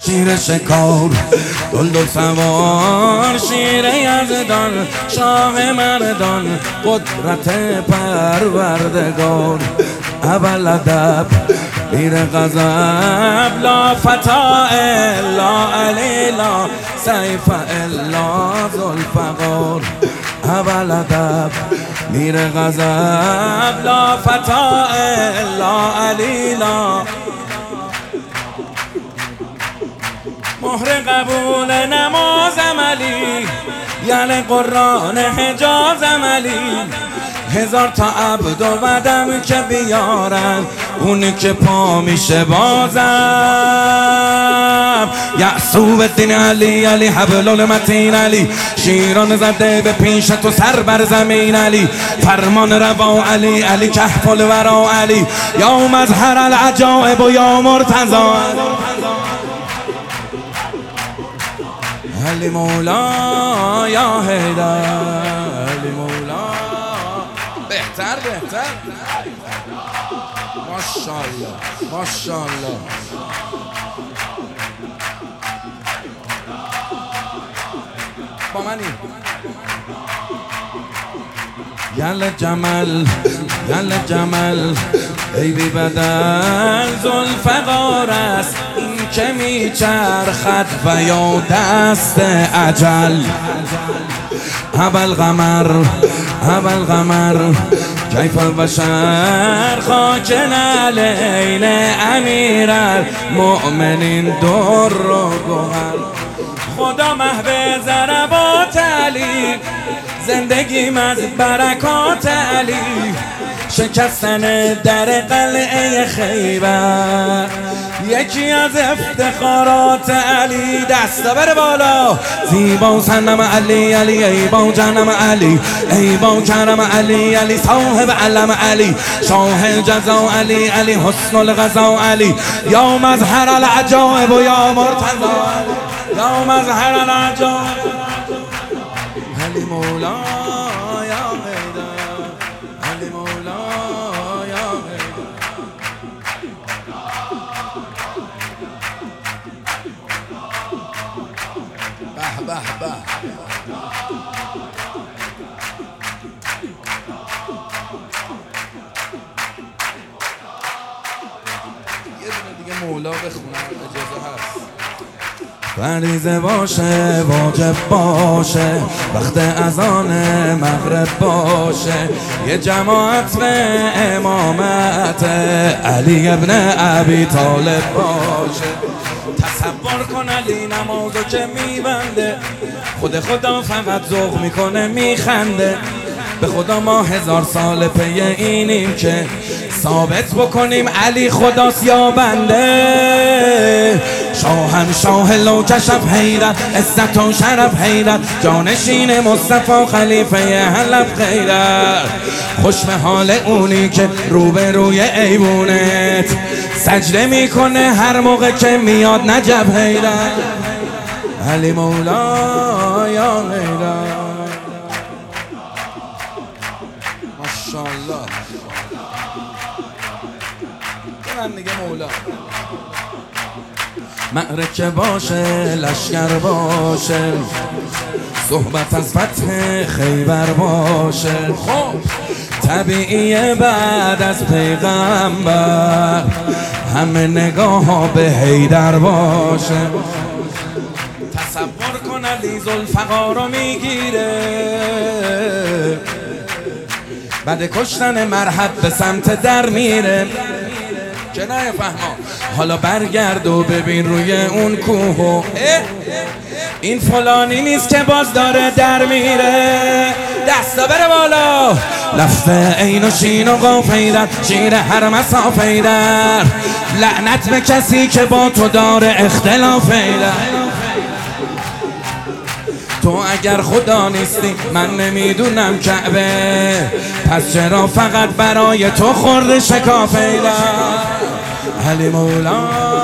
شیر شکار، دلدل سوار، شیر یزدان، شاه مردان، قدرت پروردگار. اول ادب میر غضب، لا فتا الا علی، لا سیف الا ذوالفقار. اول ادب میر غضب، لا فتا الا علی، لا مهر قبول نمازم علی، یعنی قرآن حجازم علی. هزار تا عبد و بدم که بیارن، اونی که پا میشه بازم. یعصوب الدین علی، علی حبل المتین علی، شیران زده به پیش تو سر بر زمین علی. فرمان روا علی، علی کهف الورا علی، یا مظهر العجائب و یا مرتضی علی مولا یا حیدر، علی مولا. بهتر ماشاءالله ماشاءالله. با منی یل جمل یل جمل، ای بی بدل ذوالفقار است این که میچرخد و یا دست اجل. ابل قمر ابل قمر، کیف البشر خاک نعلین امیر المؤمنین در و گوهر. خدا محو ضربات علی، زندگیم از برکات علی. شکستن در قلعه خیبر یکی از افتخارات علی. دستا بره بالا، زیبا سنم علی، علی ای با جنم علی، ای با کرم علی، علی صاحب علم علی، شاه جزا علی، علی حسن الغزا علی، یا مظهر العجائب و یا مرتضی، یا مظهر العجائب علی مولا یا حیدر، علی مولا یا حیدر. به به به. یه دونه دیگه مولا بخونم اجازه هست؟ فریضه باشه واجب باشه، وقت اذان مغرب باشه، یه جماعت به امامت علی ابن ابی طالب باشه. تصور کن علی نمازو که میبنده، خود خدا فقط ذوق میکنه میخنده. به خدا ما 1000 سال پی اینیم که ثابت بکنیم علی خداست یا بنده. شاهنشاه لوکشف حیدر، عزت و شرف حیدر، جانشین مصطفی خلیفه حلب حیدر. خوش به حال اونی که روبروی ایوونت سجده میکنه هر موقع که میاد نجف حیدر، علی مولا یا حیدر. ماشاءالله. من دیگه مولا. معرکه باشه لشکر باشه، صحبت از فتح خیبر باشه، خب طبیعیه بعد از پیغمبر همه نگاه ها به حیدر باشه. تصور کن علی ذوالفقار رو میگیره، بعد کشتن مرحب به سمت در میره که نه فهما. حالا برگرد و ببین روی اون کوه، این فلانی نیست که باز داره در میره. دستا بره بالا، لفظ عین و شین و قاف حیدر، شیر هر مساف حیدر. لعنت به کسی که با تو داره اختلاف حیدر. تو اگر خدا نیستی من نمیدونم کعبه، پس چرا فقط برای تو خورده شکاف حیدر، علی مولا